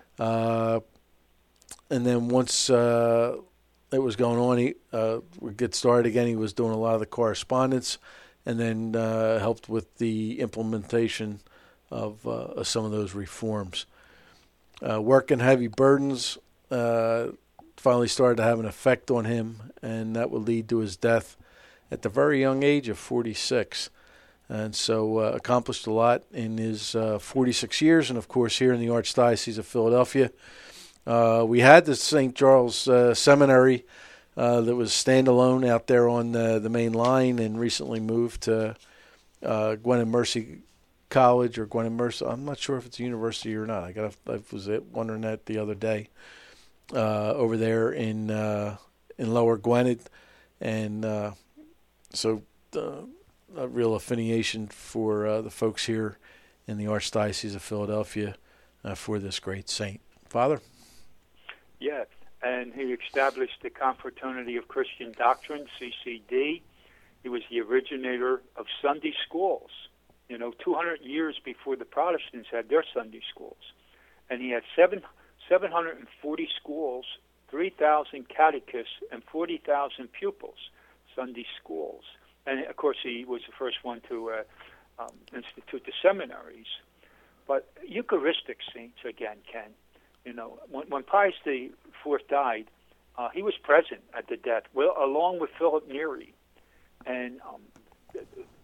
Speaker 2: And then once it was going on, he would get started again. He was doing a lot of the correspondence, and then helped with the implementation of some of those reforms. Work and heavy burdens finally started to have an effect on him, and that would lead to his death at the very young age of 46. And so accomplished a lot in his 46 years, and of course here in the Archdiocese of Philadelphia. We had the St. Charles Seminary that was standalone out there on the main line, and recently moved to Gwen and Mercy College, or Gwen and Mercy. I'm not sure if it's a university or not. I was wondering that the other day over there in Lower Gwinnett, and so a real affiliation for the folks here in the Archdiocese of Philadelphia for this great saint. Father?
Speaker 3: Yes, and he established the Confraternity of Christian Doctrine, CCD. He was the originator of Sunday schools, 200 years before the Protestants had their Sunday schools. And he had 740 schools, 3,000 catechists, and 40,000 pupils, Sunday schools. And, of course, he was the first one to institute the seminaries. But Eucharistic saints, again, Ken, when Pius IV died, he was present at the death, along with Philip Neri. And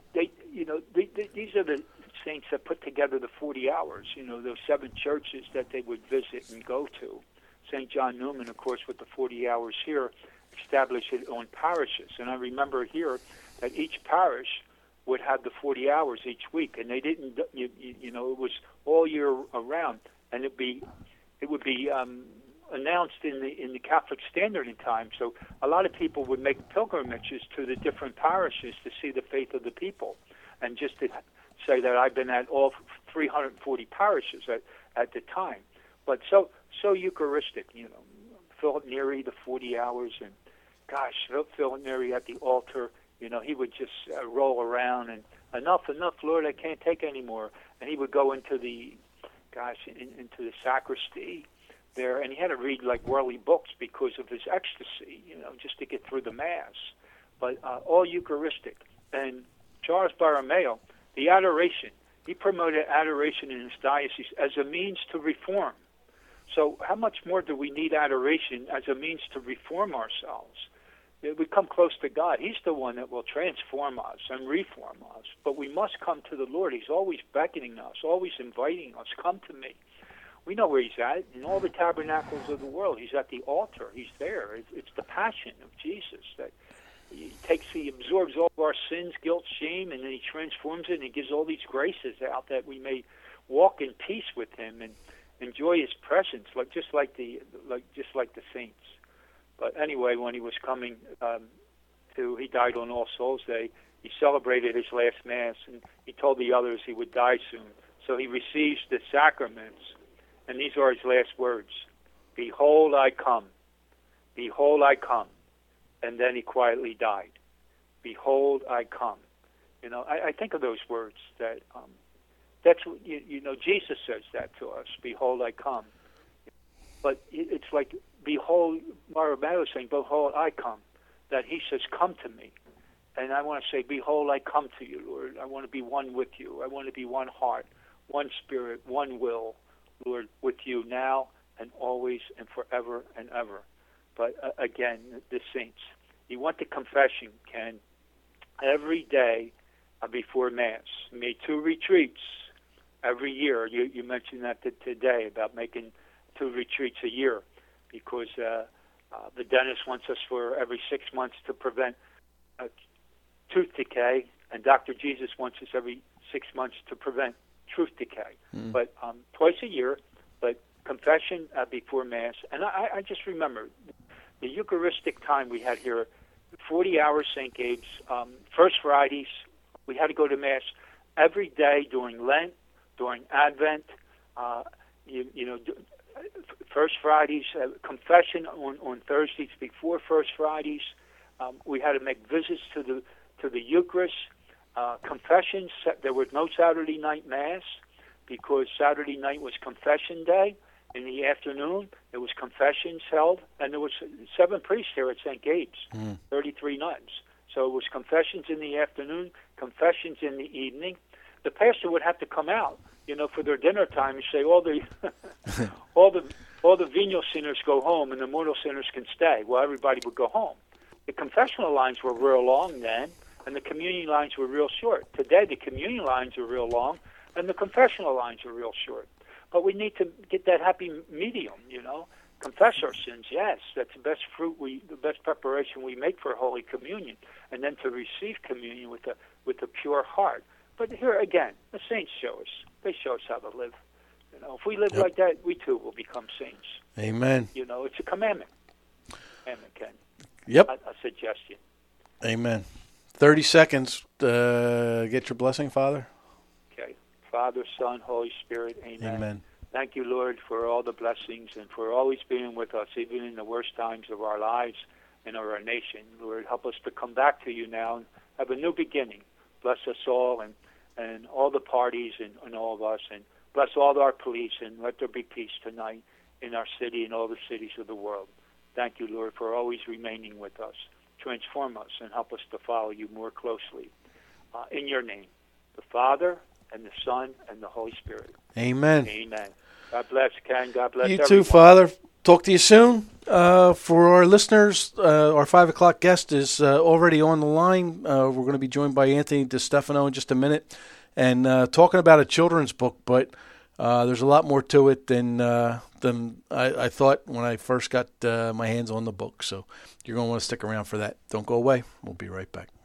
Speaker 3: these are the saints that put together the 40 hours, those 7 churches that they would visit and go to. St. John Newman, of course, with the 40 hours here, established it on parishes. And I remember here that each parish would have the 40 hours each week, and they didn't, it was all year around, and it would be announced in the Catholic Standard in time. So a lot of people would make pilgrimages to the different parishes to see the faith of the people, and just to say that I've been at all 340 parishes at the time. But so Eucharistic, Philip Neri, the 40 hours, and gosh, Philip Neri at the altar, he would just roll around and enough, Lord, I can't take anymore. And he would go into the sacristy there, and he had to read like worldly books because of his ecstasy, just to get through the Mass. But all Eucharistic. And Charles Borromeo, the adoration, he promoted adoration in his diocese as a means to reform. So how much more do we need adoration as a means to reform ourselves? We come close to God. He's the one that will transform us and reform us. But we must come to the Lord. He's always beckoning us, always inviting us. Come to me. We know where he's at. In all the tabernacles of the world, he's at the altar. He's there. It's the passion of Jesus that he absorbs all of our sins, guilt, shame, and then he transforms it, and he gives all these graces out that we may walk in peace with him and enjoy his presence, just like the saints. But anyway, when he was coming he died on All Souls Day. He celebrated his last Mass, and he told the others he would die soon. So he receives the sacraments, and these are his last words: "Behold, I come. Behold, I come." And then he quietly died. Behold, I come. I think of those words that's what, Jesus says that to us. Behold, I come. But it's like, behold, Borromeo is saying, behold, I come. That he says, come to me. And I want to say, behold, I come to you, Lord. I want to be one with you. I want to be one heart, one spirit, one will, Lord, with you now and always and forever and ever. But again, the saints, you want the confession, Ken, every day before Mass. We made 2 retreats every year. You mentioned that today about making 2 retreats a year, because the dentist wants us for every 6 months to prevent tooth decay, and Dr. Jesus wants us every 6 months to prevent tooth decay. But twice a year, but confession before Mass. And I just remember the Eucharistic time we had here, 40 hours St. Gabe's, First Fridays, we had to go to Mass every day during Lent, during Advent, First Fridays, confession on Thursdays before First Fridays. We had to make visits to the Eucharist, confessions. There was no Saturday night Mass because Saturday night was confession day. In the afternoon, there was confessions held, and there was 7 priests here at St. Gabe's, 33 nuns. So it was confessions in the afternoon, confessions in the evening. The pastor would have to come out, for their dinner time and say all the venial sinners go home and the mortal sinners can stay. Well, everybody would go home. The confessional lines were real long then, and the communion lines were real short. Today, the communion lines are real long, and the confessional lines are real short. But we need to get that happy medium, Confess our sins, yes. That's the best the best preparation we make for Holy Communion, and then to receive communion with a pure heart. But here again, the saints show us. They show us how to live. If we live like that, we too will become saints.
Speaker 2: Amen.
Speaker 3: It's a commandment. Commandment, Ken.
Speaker 2: Yep.
Speaker 3: A suggestion.
Speaker 2: Amen. 30 seconds. Get your blessing, Father.
Speaker 3: Okay. Father, Son, Holy Spirit. Amen.
Speaker 2: Amen.
Speaker 3: Thank you, Lord, for all the blessings and for always being with us, even in the worst times of our lives and of our nation. Lord, help us to come back to you now and have a new beginning. Bless us all and all the parties and all of us, and bless all our police, and let there be peace tonight in our city and all the cities of the world. Thank you, Lord, for always remaining with us. Transform us and help us to follow you more closely. In your name, the Father and the Son and the Holy Spirit.
Speaker 2: Amen.
Speaker 3: Amen. God bless, Ken. God bless
Speaker 2: you
Speaker 3: everyone.
Speaker 2: too, Father. Talk to you soon. For our listeners, our 5 o'clock guest is already on the line. We're going to be joined by Anthony DeStefano in just a minute and talking about a children's book, but there's a lot more to it than I thought when I first got my hands on the book. So you're going to want to stick around for that. Don't go away. We'll be right back.